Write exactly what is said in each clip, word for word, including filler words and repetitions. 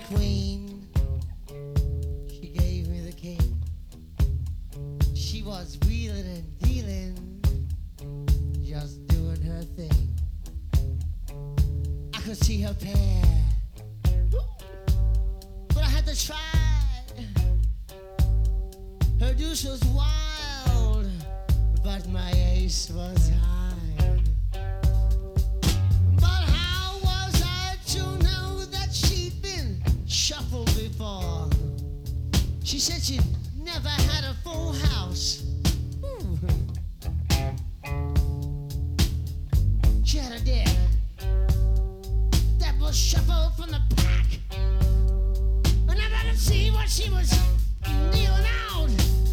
queen. She gave me the key. She was wheeling and dealing, just doing her thing. I could see her pair, but I had to try. Her deuce was wild, but my ace was high. But how was I to know that she'd been shuffled before? She said she'd never had a full house. Ooh. She had a deck that was shuffled from the pack, and I got to see what she was dealing out.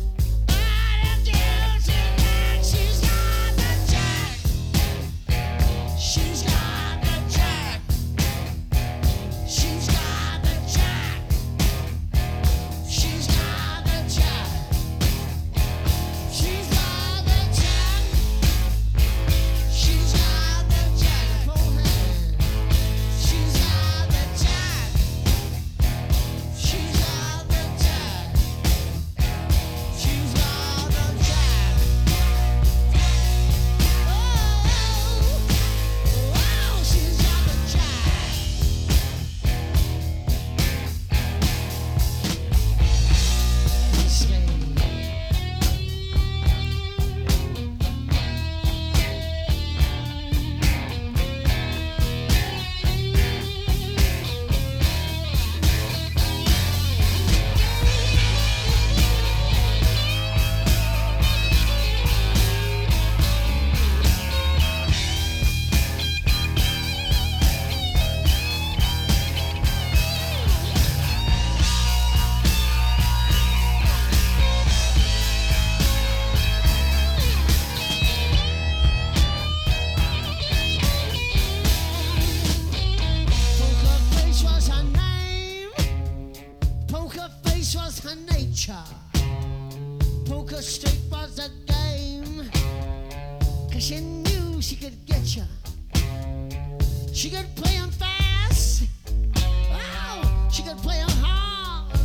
Poker straight was a game, 'cause she knew she could get you. She could play 'em fast, oh, she could play 'em hard.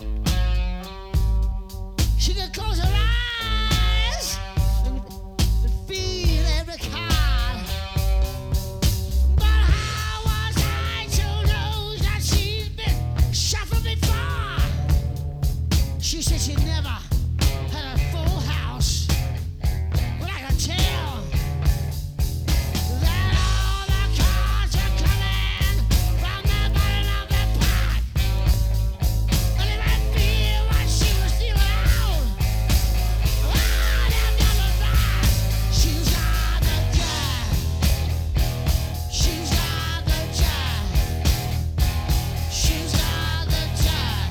She could close her eyes and, and feel every card. But how was I to know that she's been shuffled before? She said she never had a full house, but I could tell that all the cards are coming from the bottom of the pot. And if I feel what she was dealing out, oh, them double bars. She's got the jack. She's got the jack. She's got the jack.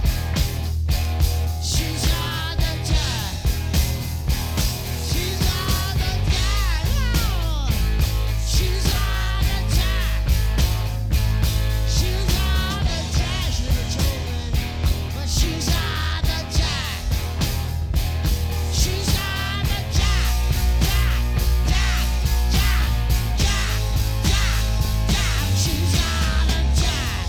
She's got the jack. She's got the jack. Oh, she's got the jack. She's got the jack. She's a children, but she's got the jack. She's got the jack. Jack, jack, jack, jack, jack, jack. She's got the jack.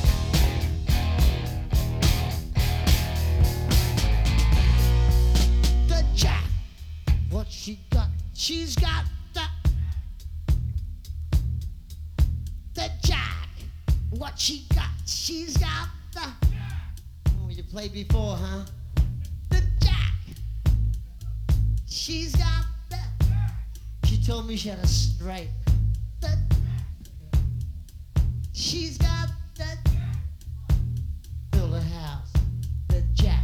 The jack. What she got? She's got the the jack. What she got? She's got the. Oh, you played before, huh? The jack. She's got the. She told me she had a stripe. The. She's got the. Build a house. The jack.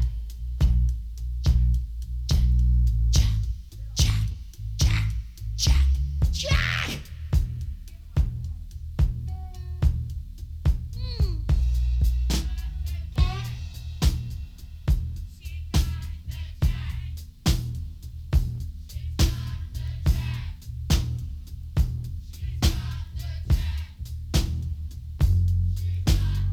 Jack, jack, jack, jack, jack. Mm. She's got the jack.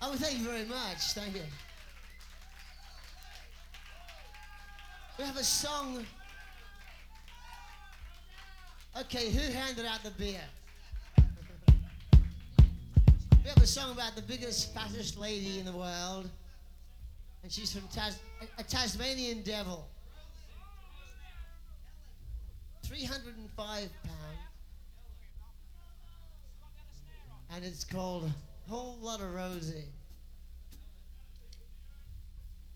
Oh, thank you very much. Thank you. We have a song. Okay, who handed out the beer? We have a song about the biggest, fattest lady in the world. And she's from Tas- a, a Tasmanian devil. three hundred five pounds. And it's called Whole Lot of Rosie.